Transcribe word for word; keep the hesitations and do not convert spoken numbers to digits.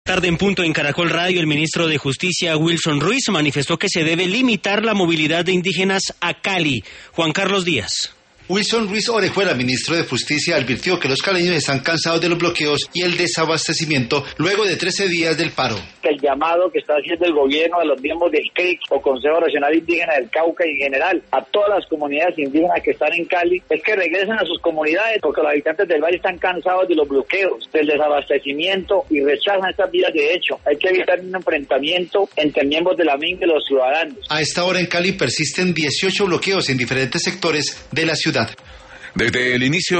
Tarde en punto en Caracol Radio, el ministro de Justicia, Wilson Ruiz, manifestó que se debe limitar la movilidad de indígenas a Cali. Juan Carlos Díaz. Wilson Ruiz Orejuela, ministro de Justicia, advirtió que los caleños están cansados de los bloqueos y el desabastecimiento luego de trece días del paro. El llamado que está haciendo el gobierno a los miembros del C R I C o Consejo Regional Indígena del Cauca y en general a todas las comunidades indígenas que están en Cali es que regresen a sus comunidades porque los habitantes del valle están cansados de los bloqueos, del desabastecimiento y rechazan estas vías de hecho. Hay que evitar un enfrentamiento entre miembros de la M I N y los ciudadanos. A esta hora en Cali persisten dieciocho bloqueos en diferentes sectores de la ciudad. Desde el inicio